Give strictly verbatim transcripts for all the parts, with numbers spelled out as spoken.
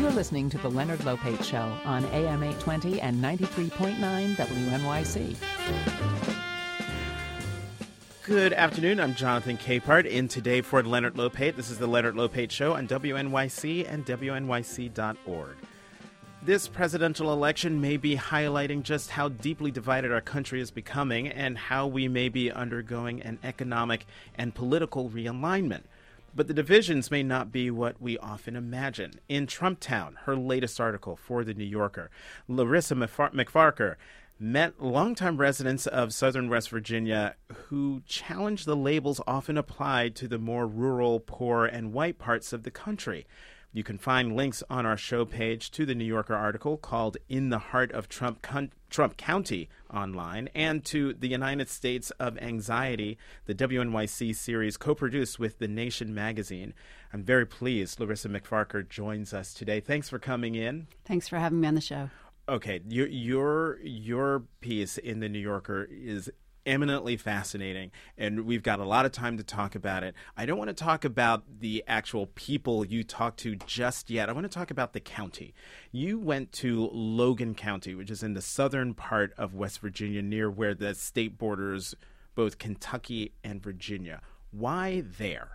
You're listening to The Leonard Lopate Show on A M eight twenty and ninety-three point nine W N Y C. Good afternoon. I'm Jonathan Capehart in today for Leonard Lopate. This is The Leonard Lopate Show on W N Y C and W N Y C dot org. This presidential election may be highlighting just how deeply divided our country is becoming and how we may be undergoing an economic and political realignment. But the divisions may not be what we often imagine. In Trump Town, her latest article for The New Yorker, Larissa McFarker met longtime residents of southern West Virginia who challenged the labels often applied to the more rural, poor, and white parts of the country. You can find links on our show page to the New Yorker article called In the Heart of Trump Con- Trump County online, and to the United States of Anxiety, the W N Y C series co-produced with The Nation magazine. I'm very pleased Larissa McFarker joins us today. Thanks for coming in. Thanks for having me on the show. Okay, your your your piece in the New Yorker is eminently fascinating, and we've got a lot of time to talk about it. I don't want to talk about the actual people you talked to just yet. I want to talk about the county. You went to Logan County, which is in the southern part of West Virginia, near where the state borders both Kentucky and Virginia. Why there?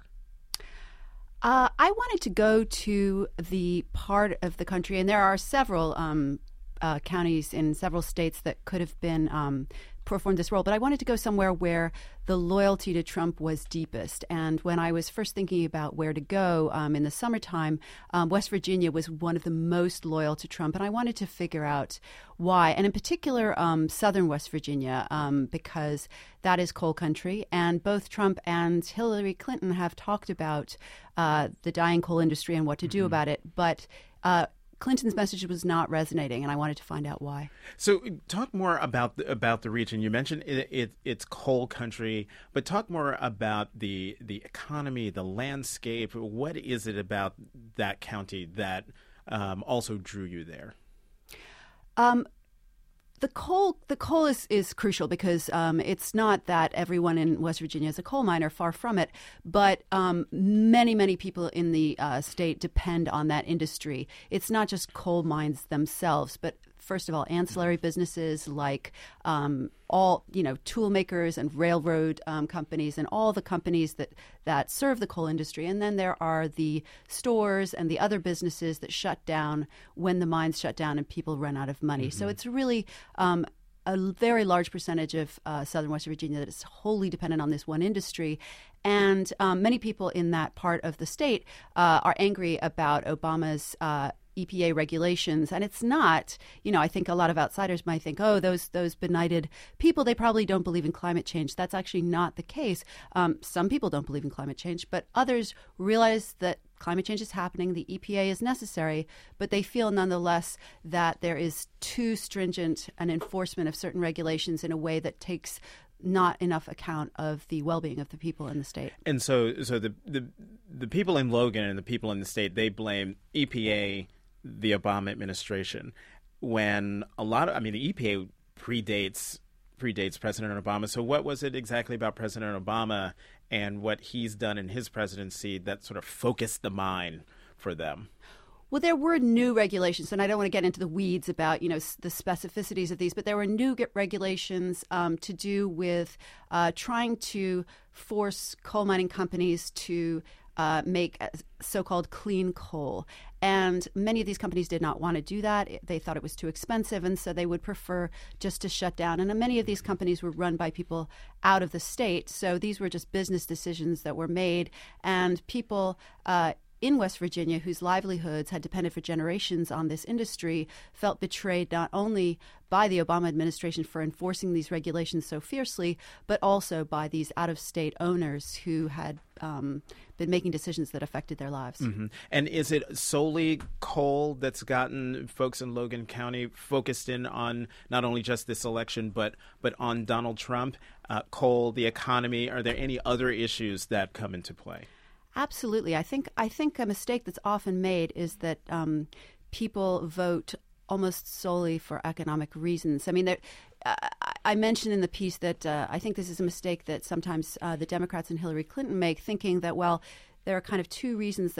Uh, I wanted to go to the part of the country, and there are several um, uh, counties in several states that could have been um, performed this role, but I wanted to go somewhere where the loyalty to Trump was deepest. And when I was first thinking about where to go um, in the summertime, um, West Virginia was one of the most loyal to Trump, and I wanted to figure out why. And in particular, um, southern West Virginia, um, because that is coal country, and both Trump and Hillary Clinton have talked about uh, the dying coal industry and what to do mm-hmm. about it. But uh, Clinton's message was not resonating, and I wanted to find out why. So talk more about the, about the region. You mentioned it, it, it's coal country, but talk more about the the economy, the landscape. What is it about that county that um, also drew you there? Um, The coal, the coal is, is crucial because um, it's not that everyone in West Virginia is a coal miner, far from it, but um, many, many people in the uh, state depend on that industry. It's not just coal mines themselves, but first of all, ancillary businesses like um, all, you know, tool makers and railroad um, companies and all the companies that, that serve the coal industry. And then there are the stores and the other businesses that shut down when the mines shut down and people run out of money. Mm-hmm. So it's really um, a very large percentage of uh, southern West Virginia that is wholly dependent on this one industry. And um, many people in that part of the state uh, are angry about Obama's uh E P A regulations. And it's not, you know, I think a lot of outsiders might think, oh, those those benighted people, they probably don't believe in climate change. That's actually not the case. Um, some people don't believe in climate change, but others realize that climate change is happening. The E P A is necessary, but they feel nonetheless that there is too stringent an enforcement of certain regulations in a way that takes not enough account of the well-being of the people in the state. And so so the, the, the people in Logan and the people in the state, they blame E P A, the Obama administration, when a lot of, I mean, the E P A predates predates President Obama. So what was it exactly about President Obama and what he's done in his presidency that sort of focused the mind for them? Well, there were new regulations, and I don't want to get into the weeds about, you know, the specificities of these, but there were new regulations um, to do with uh, trying to force coal mining companies to uh, make so-called clean coal. And many of these companies did not want to do that. They thought it was too expensive, and so they would prefer just to shut down. And many of these companies were run by people out of the state. So these were just business decisions that were made, and people uh, in West Virginia, whose livelihoods had depended for generations on this industry, felt betrayed not only by the Obama administration for enforcing these regulations so fiercely, but also by these out-of-state owners who had um, been making decisions that affected their lives. Mm-hmm. And is it solely coal that's gotten folks in Logan County focused in on not only just this election, but but on Donald Trump, uh, coal, the economy? Are there any other issues that come into play? Absolutely. I think I think a mistake that's often made is that um, people vote almost solely for economic reasons. I mean, there, uh, I mentioned in the piece that uh, I think this is a mistake that sometimes uh, the Democrats and Hillary Clinton make, thinking that, well, there are kind of two reasons that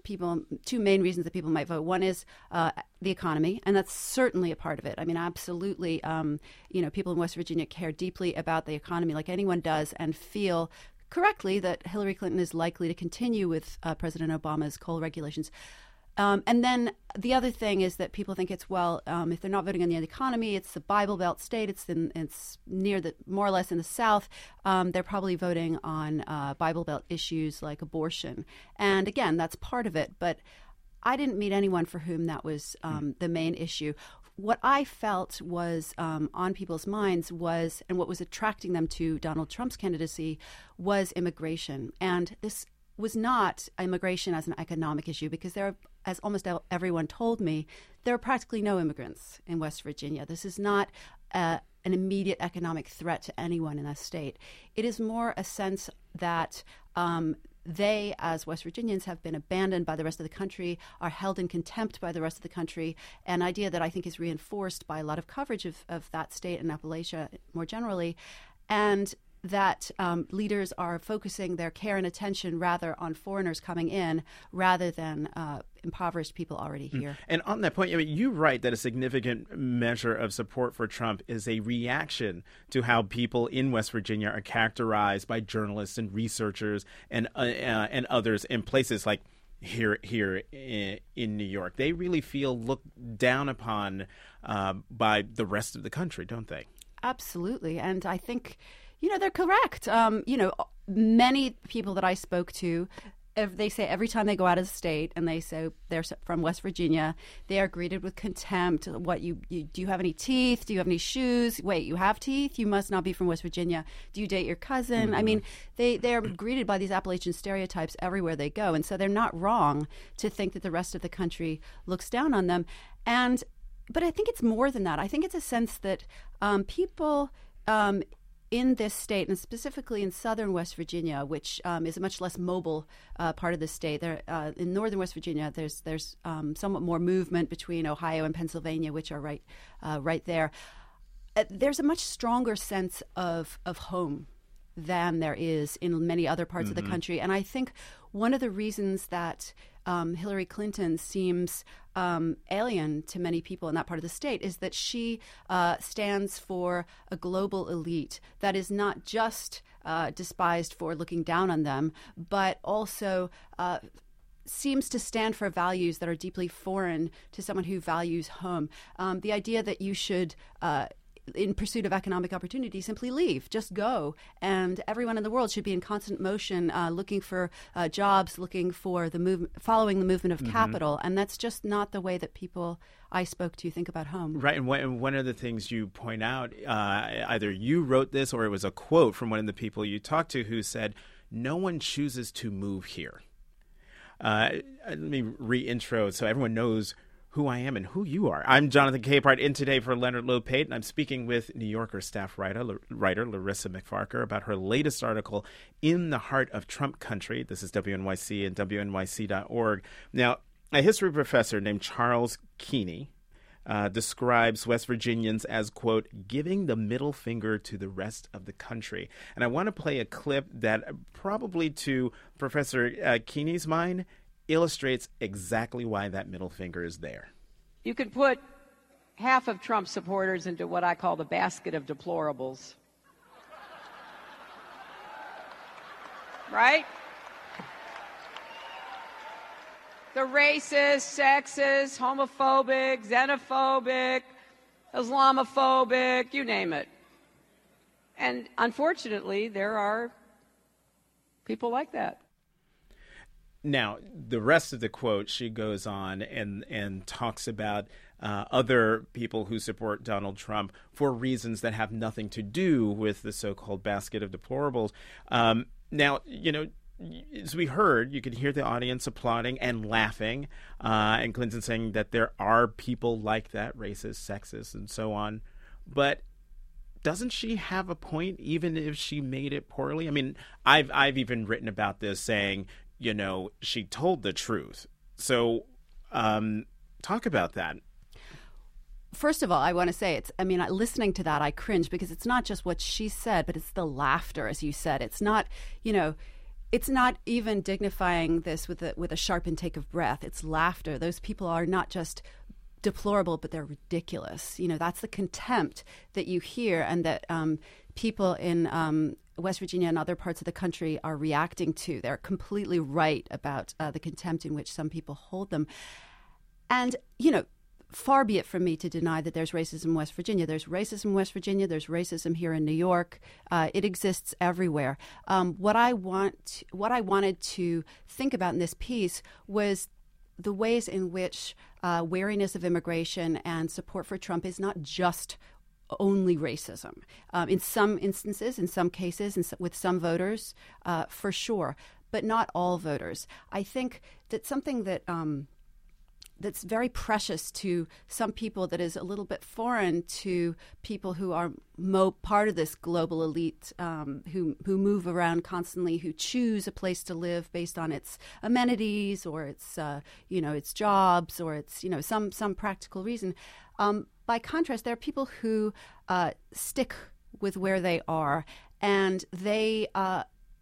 people, two main reasons that people might vote. One is uh, the economy, and that's certainly a part of it. I mean, absolutely, um, you know, people in West Virginia care deeply about the economy like anyone does and feel correctly that Hillary Clinton is likely to continue with uh, President Obama's coal regulations. Um, and then the other thing is that people think it's, well, um, if they're not voting on the economy, it's the Bible Belt state. It's in, it's near the, more or less in the South. Um, they're probably voting on uh, Bible Belt issues like abortion. And again, that's part of it. But I didn't meet anyone for whom that was um, the main issue. What I felt was um, on people's minds was, and what was attracting them to Donald Trump's candidacy was immigration. And this was not immigration as an economic issue, because there are, as almost everyone told me, there are practically no immigrants in West Virginia. This is not uh, an immediate economic threat to anyone in that state. It is more a sense that um, they, as West Virginians, have been abandoned by the rest of the country, are held in contempt by the rest of the country, an idea that I think is reinforced by a lot of coverage of, of that state and Appalachia more generally. And that um, leaders are focusing their care and attention rather on foreigners coming in rather than uh, impoverished people already here. Mm. And on that point, I mean, you write that a significant measure of support for Trump is a reaction to how people in West Virginia are characterized by journalists and researchers and uh, uh, and others in places like here here in, in New York. They really feel looked down upon uh, by the rest of the country, don't they? Absolutely. And I think, you know, they're correct. Um, you know, many people that I spoke to, if they say every time they go out of the state and they say they're from West Virginia, they are greeted with contempt. What you, you do you have any teeth? Do you have any shoes? Wait, you have teeth? You must not be from West Virginia. Do you date your cousin? Mm-hmm. I mean, they they are greeted by these Appalachian stereotypes everywhere they go, and so they're not wrong to think that the rest of the country looks down on them. And but I think it's more than that. I think it's a sense that um, people. Um, in this state, and specifically in southern West Virginia, which um, is a much less mobile uh, part of the state. There, uh, in northern West Virginia, there's there's um, somewhat more movement between Ohio and Pennsylvania, which are right uh, right there. Uh, there's a much stronger sense of of home than there is in many other parts mm-hmm. of the country. And I think one of the reasons that um, Hillary Clinton seems um, alien to many people in that part of the state is that she uh, stands for a global elite that is not just uh, despised for looking down on them, but also uh, seems to stand for values that are deeply foreign to someone who values home. Um, the idea that you should uh, in pursuit of economic opportunity, simply leave, just go. And everyone in the world should be in constant motion, uh, looking for uh, jobs, looking for the move, following the movement of mm-hmm. capital. And that's just not the way that people I spoke to think about home. Right. And one, one of the things you point out, uh, either you wrote this or it was a quote from one of the people you talked to who said, no one chooses to move here. Uh, let me re-intro so everyone knows who I am and who you are. I'm Jonathan Capehart, in today for Leonard Lopate, and I'm speaking with New Yorker staff writer, L- writer Larissa McFarker about her latest article, In the Heart of Trump Country. This is W N Y C and W N Y C dot org. Now, a history professor named Charles Keeney uh, describes West Virginians as, quote, giving the middle finger to the rest of the country. And I want to play a clip that probably to Professor uh, Keeney's mind illustrates exactly why that middle finger is there. You could put half of Trump supporters into what I call the basket of deplorables. Right? The racist, sexist, homophobic, xenophobic, Islamophobic, you name it. And unfortunately, there are people like that. Now, the rest of the quote, she goes on and, and talks about uh, other people who support Donald Trump for reasons that have nothing to do with the so-called basket of deplorables. Um, now, you know, as we heard, you could hear the audience applauding and laughing, uh, and Clinton saying that there are people like that, racist, sexist, and so on. But doesn't she have a point, even if she made it poorly? I mean, I've I've even written about this saying, you know, she told the truth. So um, talk about that. First of all, I want to say it's, I mean, listening to that, I cringe because it's not just what she said, but it's the laughter, as you said. It's not, you know, it's not even dignifying this with a, with a sharp intake of breath. It's laughter. Those people are not just deplorable, but they're ridiculous. You know, that's the contempt that you hear and that um, people in um, West Virginia and other parts of the country are reacting to. They're completely right about uh, the contempt in which some people hold them. And, you know, far be it from me to deny that there's racism in West Virginia. There's racism in West Virginia. There's racism here in New York. Uh, it exists everywhere. Um, what I want, what I wanted to think about in this piece was the ways in which uh, wariness of immigration and support for Trump is not just only racism. Um, in some instances, in some cases, and with some voters, uh, for sure, but not all voters. I think that something that um, that's very precious to some people, that is a little bit foreign to people who are mo- part of this global elite, um, who who move around constantly, who choose a place to live based on its amenities or its uh, you know its jobs or its you know some some practical reason. Um, by contrast, there are people who uh, stick with where they are, and they. Uh,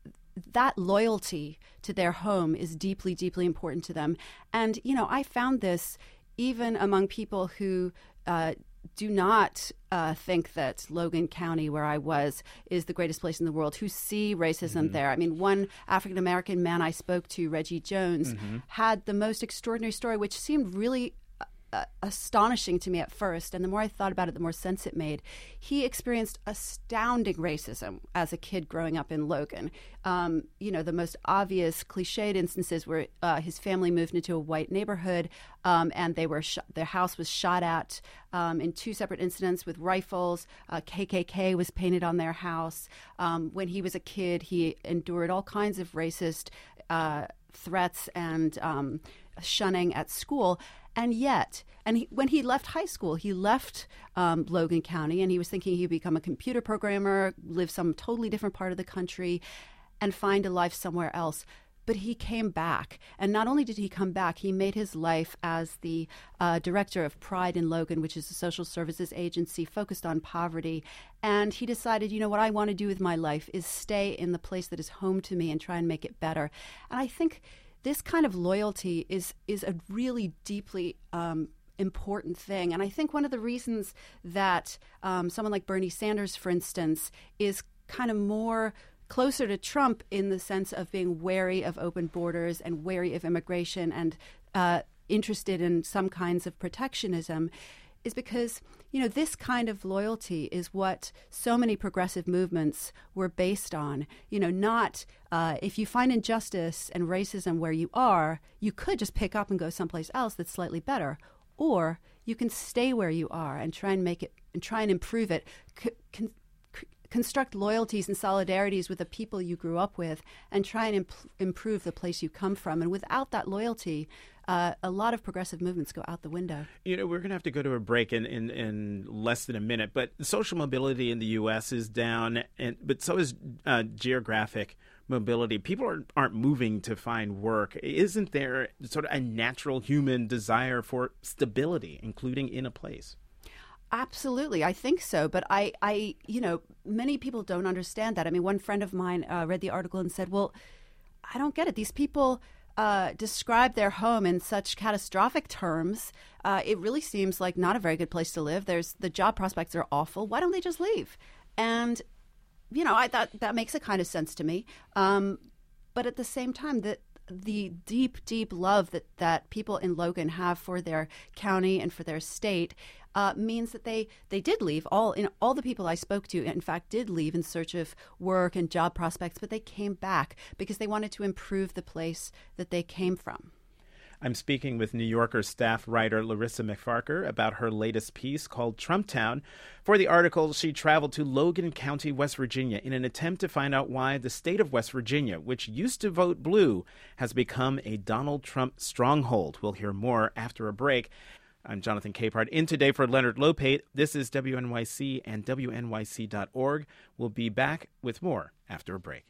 that loyalty to their home is deeply, deeply important to them. And, you know, I found this even among people who uh, do not uh, think that Logan County, where I was, is the greatest place in the world, who see racism mm-hmm. there. I mean, one African-American man I spoke to, Reggie Jones, mm-hmm. had the most extraordinary story, which seemed really Uh, astonishing to me at first, and the more I thought about it, the more sense it made. He experienced astounding racism as a kid growing up in Logan. Um, you know, the most obvious cliched instances were uh, his family moved into a white neighborhood, um, and they were sh- their house was shot at um, in two separate incidents with rifles. Uh, K K K was painted on their house. Um, when he was a kid, he endured all kinds of racist uh, threats and um, shunning at school. And yet, and he, when he left high school, he left um, Logan County, and he was thinking he'd become a computer programmer, live some totally different part of the country, and find a life somewhere else. But he came back. And not only did he come back, he made his life as the uh, director of Pride in Logan, which is a social services agency focused on poverty. And he decided, you know, what I want to do with my life is stay in the place that is home to me and try and make it better. And I think this kind of loyalty is is a really deeply um, important thing. And I think one of the reasons that um, someone like Bernie Sanders, for instance, is kind of more closer to Trump in the sense of being wary of open borders and wary of immigration and uh, interested in some kinds of protectionism is because, you know, this kind of loyalty is what so many progressive movements were based on. You know, not uh, if you find injustice and racism where you are, you could just pick up and go someplace else that's slightly better. Or you can stay where you are and try and make it and try and improve it. C- con- construct loyalties and solidarities with the people you grew up with and try and imp- improve the place you come from. And without that loyalty, uh, a lot of progressive movements go out the window. You know, we're going to have to go to a break in, in, in less than a minute, but social mobility in the U S is down, and but so is uh, geographic mobility. People aren't, aren't moving to find work. Isn't there sort of a natural human desire for stability, including in a place? Absolutely. I think so. But I, I, you know, many people don't understand that. I mean, one friend of mine uh, read the article and said, well, I don't get it. These people uh, describe their home in such catastrophic terms. Uh, it really seems like not a very good place to live. There's the job prospects are awful. Why don't they just leave? And, you know, I thought that makes a kind of sense to me. Um, but at the same time, that the deep, deep love that, that people in Logan have for their county and for their state uh, means that they, they did leave. All in all the people I spoke to, in fact, did leave in search of work and job prospects, but they came back because they wanted to improve the place that they came from. I'm speaking with New Yorker staff writer Larissa McFarker about her latest piece called Trumptown. For the article, she traveled to Logan County, West Virginia, in an attempt to find out why the state of West Virginia, which used to vote blue, has become a Donald Trump stronghold. We'll hear more after a break. I'm Jonathan Capehart, in today for Leonard Lopate. This is W N Y C and W N Y C dot org. We'll be back with more after a break.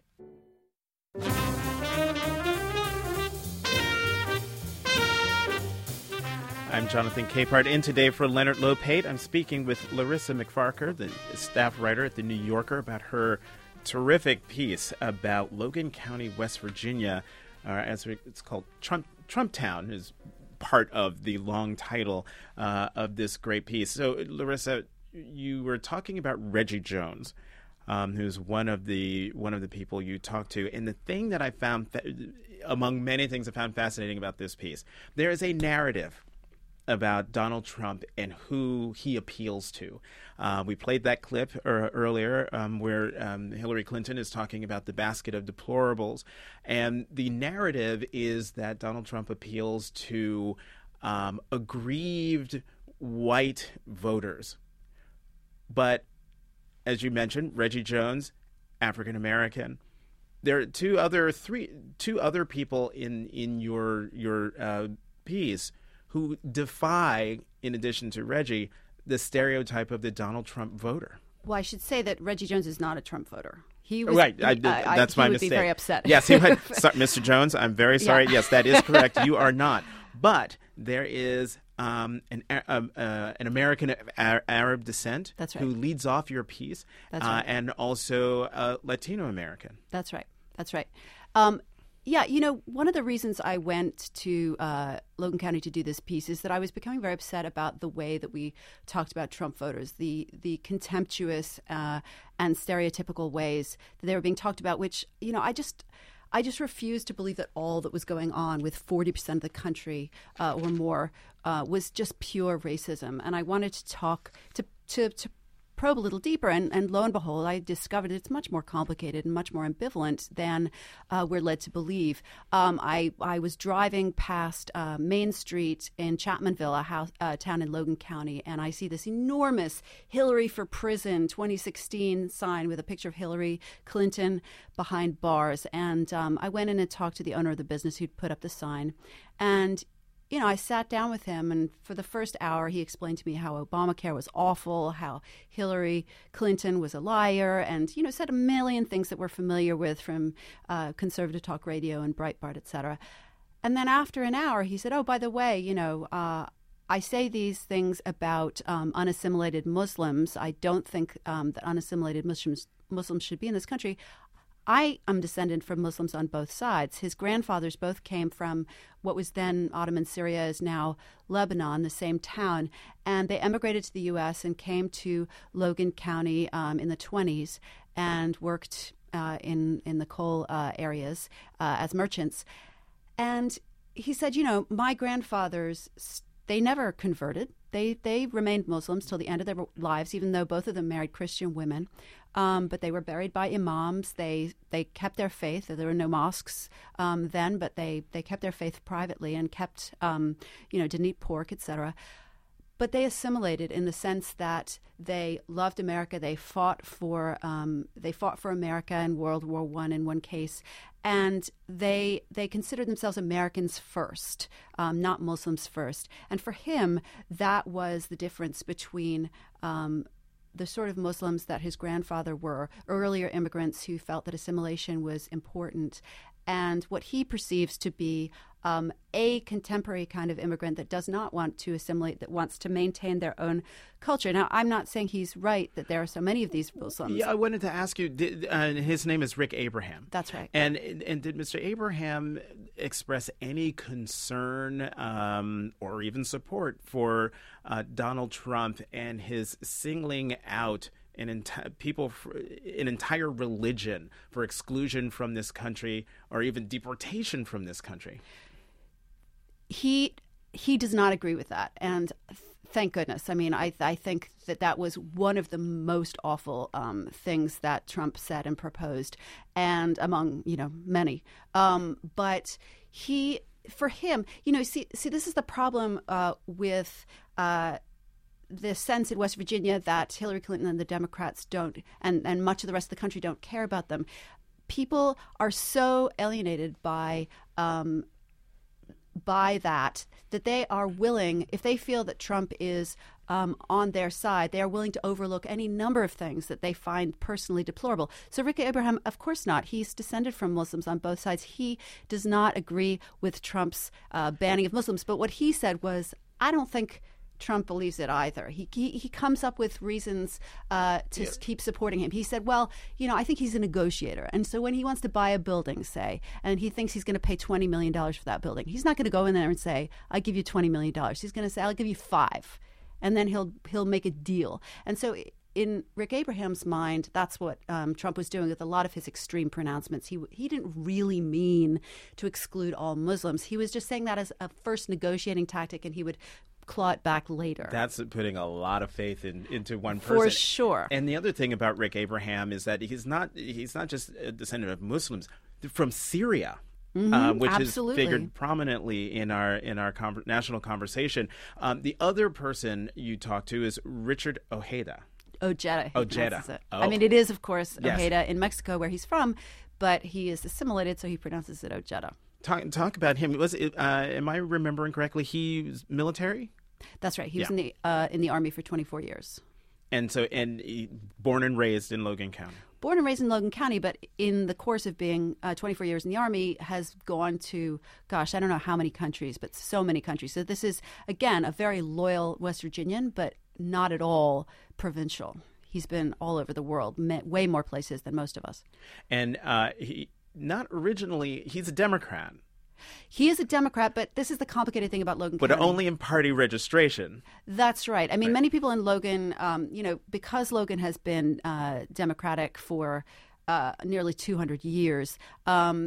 I'm Jonathan Capehart, in today for Leonard Lopate. I'm speaking with Larissa McFarker, the staff writer at The New Yorker, about her terrific piece about Logan County, West Virginia, uh, as it's called Trump Trump Town is part of the long title uh, of this great piece. So, Larissa, you were talking about Reggie Jones, um, who's one of the one of the people you talked to, and the thing that I found, fa- among many things I found fascinating about this piece, there is a narrative about Donald Trump and who he appeals to. Uh, we played that clip er, earlier um, where um, Hillary Clinton is talking about the basket of deplorables. And the narrative is that Donald Trump appeals to um, aggrieved white voters. But as you mentioned, Reggie Jones, African American. There are two other three two other people in in your your uh, piece who defy, in addition to Reggie, the stereotype of the Donald Trump voter. Well, I should say that Reggie Jones is not a Trump voter. He was, right, I, I, that's I, my he mistake. Would be very upset. Yes, he would. Sorry, Mister Jones, I'm very sorry. Yeah. Yes, that is correct. You are not. But there is um, an uh, uh, an American of Arab descent That's right. who leads off your piece, That's uh, right. and also uh, Latino American. That's right. That's right. Um, Yeah, you know, one of the reasons I went to uh, Logan County to do this piece is that I was becoming very upset about the way that we talked about Trump voters, the the contemptuous uh, and stereotypical ways that they were being talked about, which, you know, I just I just refused to believe that all that was going on with forty percent of the country uh, or more uh, was just pure racism. And I wanted to talk to to, to probe a little deeper, and, and lo and behold, I discovered it's much more complicated and much more ambivalent than uh, we're led to believe. Um, I I was driving past uh, Main Street in Chapmanville, a house, uh, town in Logan County, and I see this enormous Hillary for Prison twenty sixteen sign with a picture of Hillary Clinton behind bars. And um, I went in and talked to the owner of the business who'd put up the sign, and you know, I sat down with him, and for the first hour, he explained to me how Obamacare was awful, how Hillary Clinton was a liar, and, you know, said a million things that we're familiar with from uh, conservative talk radio and Breitbart, et cetera. And then after an hour, he said, oh, by the way, you know, uh, I say these things about um, unassimilated Muslims. I don't think um, that unassimilated Muslims Muslims should be in this country. I am descendant from Muslims on both sides. His grandfathers both came from what was then Ottoman Syria, is now Lebanon, the same town. And they emigrated to the U S and came to Logan County um, in the twenties and worked uh, in, in the coal uh, areas uh, as merchants. And he said, you know, my grandfathers, they never converted. They they remained Muslims till the end of their lives, even though both of them married Christian women. Um, but they were buried by imams. They they kept their faith. There were no mosques um, then, but they, they kept their faith privately and kept, um, you know, didn't eat pork, et cetera. But they assimilated in the sense that they loved America. They fought for um, they fought for America in World War One in one case, and they they considered themselves Americans first, um, not Muslims first. And for him, that was the difference between um, the sort of Muslims that his grandfather were, earlier immigrants who felt that assimilation was important, and what he perceives to be um, a contemporary kind of immigrant that does not want to assimilate, that wants to maintain their own culture. Now, I'm not saying he's right that there are so many of these Muslims. Yeah, I wanted to ask you, did, uh, his name is Rick Abraham. That's right. And and did Mister Abraham express any concern um, or even support for uh, Donald Trump and his singling out an enti- people, for, an entire religion for exclusion from this country or even deportation from this country? He he does not agree with that, and th- thank goodness. I mean, I I think that that was one of the most awful um, things that Trump said and proposed, and among you know many. Um, but he, for him, you know, see see this is the problem uh, with. Uh, the sense in West Virginia that Hillary Clinton and the Democrats don't, and, and much of the rest of the country don't care about them. People are so alienated by um, by that that they are willing, if they feel that Trump is um, on their side, they are willing to overlook any number of things that they find personally deplorable. So Rick Abraham, of course not. He's descended from Muslims on both sides. He does not agree with Trump's uh, banning of Muslims. But what he said was, I don't think Trump believes it either. He he, he comes up with reasons uh, to yeah. keep supporting him. He said, well, you know, I think he's a negotiator. And so when he wants to buy a building, say, and he thinks he's going to pay twenty million dollars for that building, he's not going to go in there and say, I'll give you twenty million dollars. He's going to say, I'll give you five. And then he'll he'll make a deal. And so in Rick Abraham's mind, that's what um, Trump was doing with a lot of his extreme pronouncements. He he didn't really mean to exclude all Muslims. He was just saying that as a first negotiating tactic, and he would claw it back later. That's putting a lot of faith in, into one person. For sure. And the other thing about Rick Abraham is that he's not he's not just a descendant of Muslims. They're from Syria. Mm-hmm, uh, which absolutely. is figured prominently in our in our con- national conversation. Um, the other person you talked to is Richard Ojeda. Ojeda. Ojeda. It. Oh. I mean, it is, of course, yes. Ojeda in Mexico, where he's from, but he is assimilated, so he pronounces it Ojeda. Talk, talk about him. Was it, uh, am I remembering correctly? He was military? That's right. He yeah. was in the uh, in the Army for twenty-four years. And so, and he, born and raised in Logan County. Born and raised in Logan County, but in the course of being uh, twenty-four years in the Army, has gone to, gosh, I don't know how many countries, but so many countries. So this is, again, a very loyal West Virginian, but not at all provincial. He's been all over the world, way more places than most of us. And uh, he not originally, he's a Democrat. He is a Democrat, but this is the complicated thing about Logan but County. But only in party registration. That's right. I mean, right. many people in Logan, um, you know, because Logan has been uh, Democratic for uh, nearly two hundred years, um,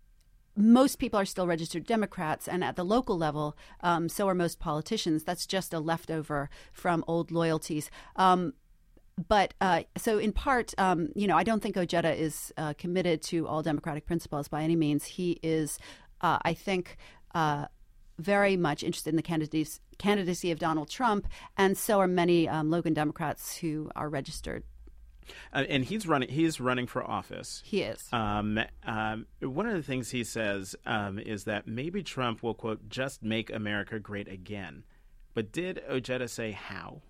most people are still registered Democrats, and at the local level, um, so are most politicians. That's just a leftover from old loyalties. Um, But uh, so in part, um, you know, I don't think Ojeda is uh, committed to all Democratic principles by any means. He is, uh, I think, uh, very much interested in the candidacy, candidacy of Donald Trump, and so are many um, Logan Democrats who are registered. Uh, and he's running. He's running for office. He is. Um, um, one of the things he says um, is that maybe Trump will, quote, just make America great again. But did Ojeda say how?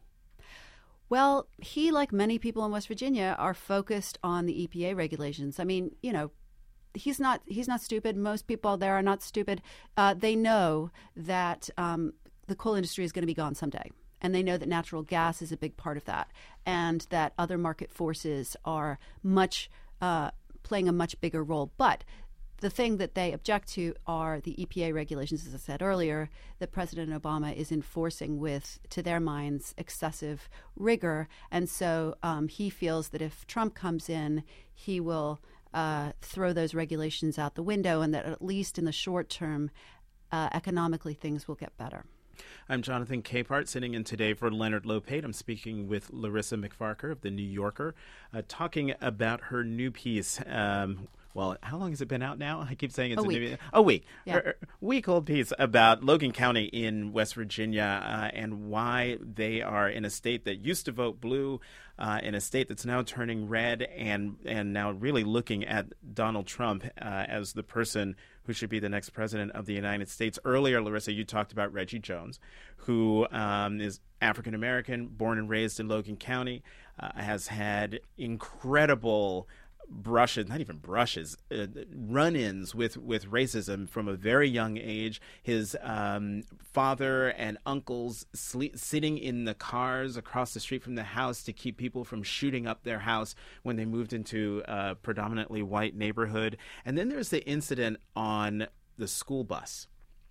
Well, he, like many people in West Virginia, are focused on the E P A regulations. I mean, you know, he's not he's not stupid. Most people there are not stupid. Uh, they know that um, the coal industry is going to be gone someday. And they know that natural gas is a big part of that, and that other market forces are much uh, playing a much bigger role. But the thing that they object to are the E P A regulations, as I said earlier, that President Obama is enforcing with, to their minds, excessive rigor. And so um, he feels that if Trump comes in, he will uh, throw those regulations out the window, and that at least in the short term, uh, economically, things will get better. I'm Jonathan Capehart, sitting in today for Leonard Lopate. I'm speaking with Larissa McFarker of The New Yorker, uh, talking about her new piece. Um, well, how long has it been out now? I keep saying it's a, a week. new a week. Yeah. A week-old piece about Logan County in West Virginia uh, and why they are in a state that used to vote blue, uh, in a state that's now turning red, and and now really looking at Donald Trump uh, as the person who should be the next president of the United States. Earlier, Larissa, you talked about Reggie Jones, who um, is African-American, born and raised in Logan County, uh, has had incredible brushes, not even brushes, uh, run-ins with, with racism from a very young age. His um, father and uncles sleep, sitting in the cars across the street from the house to keep people from shooting up their house when they moved into a predominantly white neighborhood. And then there's the incident on the school bus.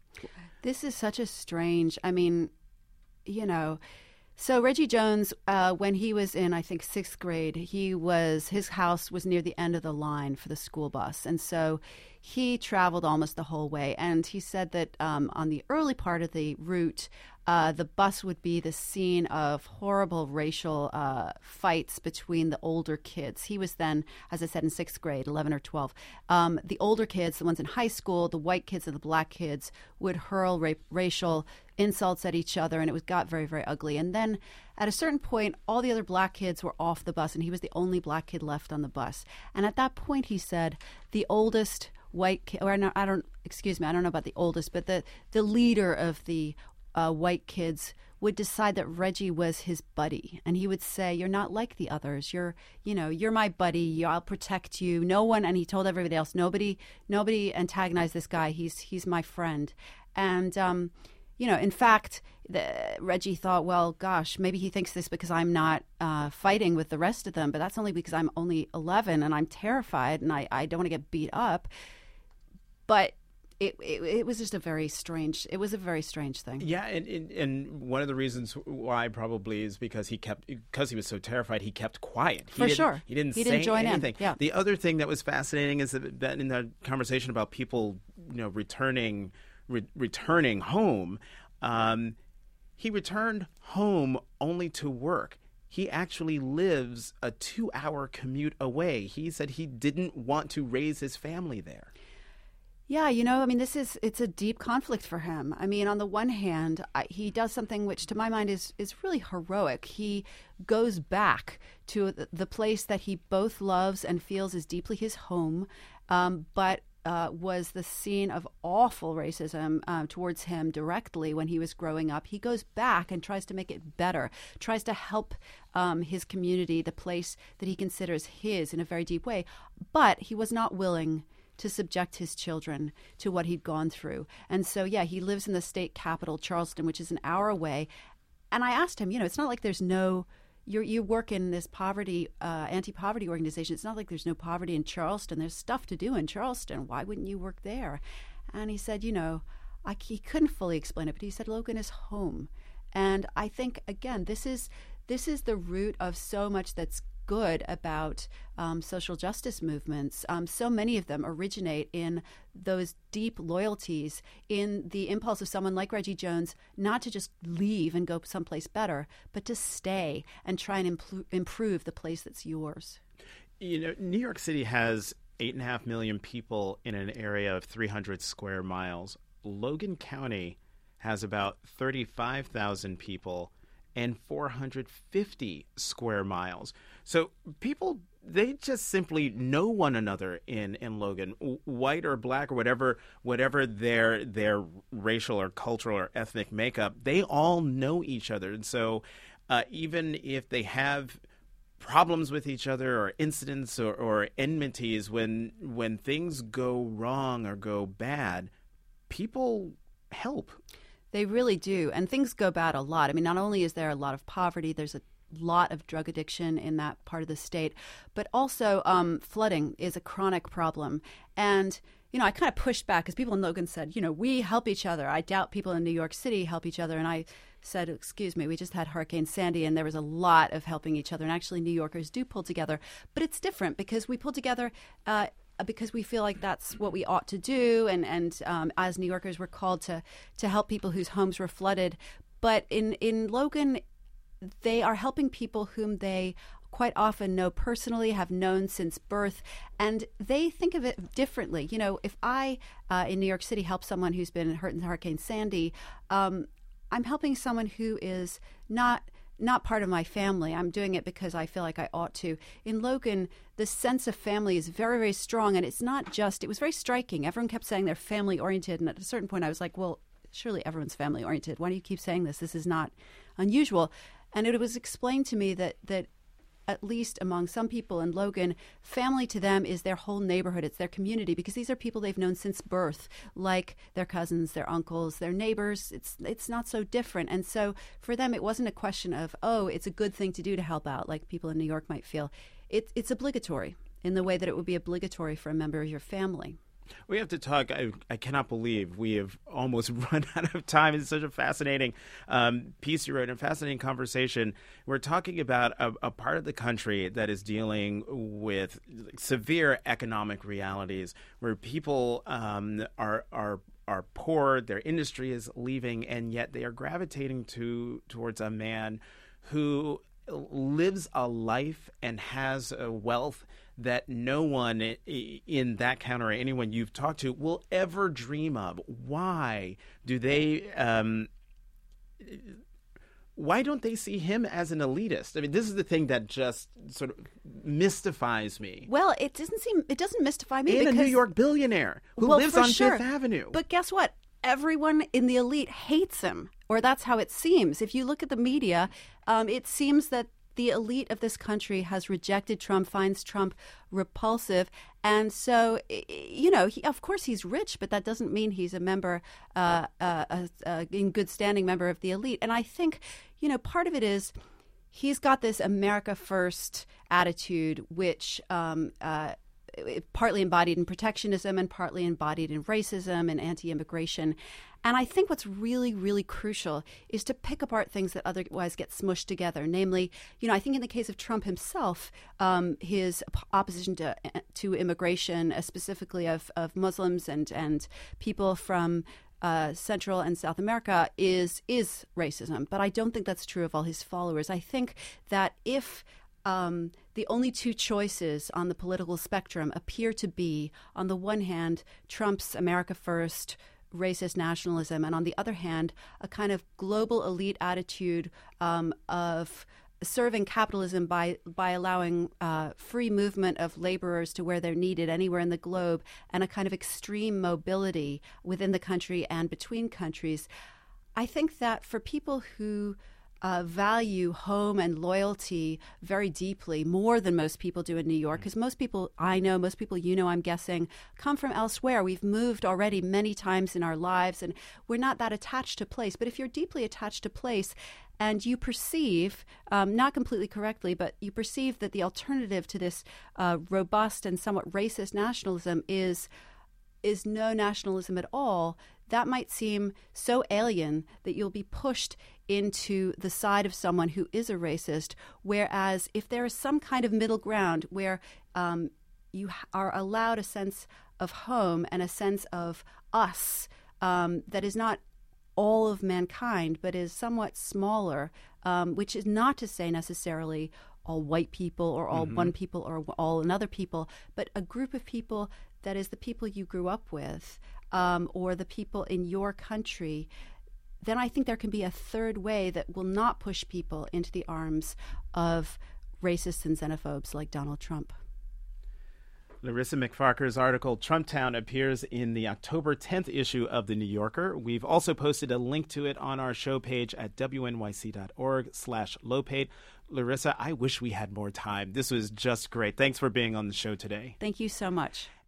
This is such a strange, I mean, you know... So Reggie Jones, uh, when he was in, I think, sixth grade, he was his house was near the end of the line for the school bus. And so he traveled almost the whole way. And he said that um, on the early part of the route, uh, the bus would be the scene of horrible racial uh, fights between the older kids. He was then, as I said, in sixth grade, eleven or twelve. Um, the older kids, the ones in high school, the white kids and the black kids would hurl ra- racial insults at each other, and it was got very, very ugly. And then at a certain point, all the other black kids were off the bus, and he was the only black kid left on the bus. And at that point, he said, the oldest white kid, or no, I don't, excuse me, I don't know about the oldest, but the, the leader of the uh, white kids would decide that Reggie was his buddy. And he would say, you're not like the others. You're, you know, you're my buddy. I'll protect you. No one, and he told everybody else, nobody, nobody antagonize this guy. He's, he's my friend. And, um, you know, in fact, the, Reggie thought, well, gosh, maybe he thinks this because I'm not uh, fighting with the rest of them, but that's only because I'm only eleven and I'm terrified and I, I don't want to get beat up. But It, it it was just a very strange. It was a very strange thing. Yeah, and, and and one of the reasons why probably is because he kept because he was so terrified. He kept quiet. He For didn't, sure, he didn't he say didn't join anything. in. Yeah. The other thing that was fascinating is that, that in the conversation about people, you know, returning re, returning home, um, he returned home only to work. He actually lives a two-hour commute away. He said he didn't want to raise his family there. Yeah, you know, I mean, this is, it's a deep conflict for him. I mean, on the one hand, I, he does something which to my mind is, is really heroic. He goes back to the, the place that he both loves and feels is deeply his home, um, but uh, was the scene of awful racism um, towards him directly when he was growing up. He goes back and tries to make it better, tries to help um, his community, the place that he considers his, in a very deep way. But he was not willing to subject his children to what he'd gone through. And so, yeah, he lives in the state capital, Charleston, which is an hour away. And I asked him, you know, it's not like there's no, you you work in this poverty, uh, anti-poverty organization. It's not like there's no poverty in Charleston. There's stuff to do in Charleston. Why wouldn't you work there? And he said, you know, I, he couldn't fully explain it, but he said Logan is home. And I think, again, this is this is the root of so much that's good about um, social justice movements. Um, so many of them originate in those deep loyalties, in the impulse of someone like Reggie Jones not to just leave and go someplace better, but to stay and try and impl- improve the place that's yours. You know, New York City has eight and a half million people in an area of three hundred square miles. Logan County has about thirty-five thousand people and four hundred fifty square miles. So people, they just simply know one another in, in Logan, white or black or whatever whatever their their racial or cultural or ethnic makeup, they all know each other. And so uh, even if they have problems with each other or incidents or, or enmities, when when things go wrong or go bad, people help. They really do. And things go bad a lot. I mean, not only is there a lot of poverty, there's a lot of drug addiction in that part of the state, but also um, flooding is a chronic problem. And, you know, I kind of pushed back because people in Logan said, you know, we help each other. I doubt people in New York City help each other. And I said, excuse me, we just had Hurricane Sandy and there was a lot of helping each other. And actually, New Yorkers do pull together. But it's different because we pull together uh, because we feel like that's what we ought to do. And, and um, as New Yorkers, we're called to, to help people whose homes were flooded. But in, in Logan, they are helping people whom they quite often know personally, have known since birth, and they think of it differently. You know, if I, uh, in New York City, help someone who's been hurt in Hurricane Sandy, um, I'm helping someone who is not not part of my family. I'm doing it because I feel like I ought to. In Logan, the sense of family is very, very strong, and it's not just, it was very striking. Everyone kept saying they're family-oriented, and at a certain point I was like, well, surely everyone's family-oriented. Why do you keep saying this? This is not unusual. And it was explained to me that that at least among some people in Logan, family to them is their whole neighborhood. It's their community, because these are people they've known since birth, like their cousins, their uncles, their neighbors. It's it's not so different. And so for them, it wasn't a question of, oh, it's a good thing to do to help out, like people in New York might feel. It, it's obligatory in the way that it would be obligatory for a member of your family. We have to talk. I, I cannot believe we have almost run out of time. It's such a fascinating um, piece you wrote, and a fascinating conversation. We're talking about a, a part of the country that is dealing with severe economic realities, where people um, are are are poor, their industry is leaving, and yet they are gravitating to towards a man who lives a life and has a wealth that no one in that county or anyone you've talked to will ever dream of. Why do they? Um, why don't they see him as an elitist? I mean, this is the thing that just sort of mystifies me. Well, it doesn't seem. It doesn't mystify me. And because, a New York billionaire who well, lives for on sure. Fifth Avenue. But guess what? Everyone in the elite hates him, or that's how it seems. If you look at the media, um, it seems that the elite of this country has rejected Trump, finds Trump repulsive. And so, you know, he, of course he's rich, but that doesn't mean he's a member, uh, uh, uh, uh, in good standing member of the elite. And I think, you know, part of it is he's got this America First attitude, which um, uh, partly embodied in protectionism and partly embodied in racism and anti-immigration. And I think what's really, really crucial is to pick apart things that otherwise get smushed together. Namely, you know, I think in the case of Trump himself, um, his opposition to to immigration, uh, specifically of, of Muslims and, and people from uh, Central and South America, is is racism. But I don't think that's true of all his followers. I think that if Um, the only two choices on the political spectrum appear to be, on the one hand, Trump's America First, racist nationalism, and on the other hand, a kind of global elite attitude um, of serving capitalism by by allowing uh, free movement of laborers to where they're needed anywhere in the globe, and a kind of extreme mobility within the country and between countries. I think that for people who Uh, value home and loyalty very deeply, more than most people do in New York, because most people I know, most people you know, I'm guessing, come from elsewhere. We've moved already many times in our lives, and we're not that attached to place. But if you're deeply attached to place and you perceive, um, not completely correctly, but you perceive that the alternative to this uh, robust and somewhat racist nationalism is is no nationalism at all, that might seem so alien that you'll be pushed into the side of someone who is a racist. Whereas if there is some kind of middle ground where um, you are allowed a sense of home and a sense of us um, that is not all of mankind, but is somewhat smaller, um, which is not to say necessarily all white people or all Mm-hmm. one people or all another people, but a group of people that is the people you grew up with, um, or the people in your country, then I think there can be a third way that will not push people into the arms of racists and xenophobes like Donald Trump. Larissa McFarker's article, Trumptown, appears in the October tenth issue of The New Yorker. We've also posted a link to it on our show page at wnyc.org slash lowpaid. Larissa, I wish we had more time. This was just great. Thanks for being on the show today. Thank you so much.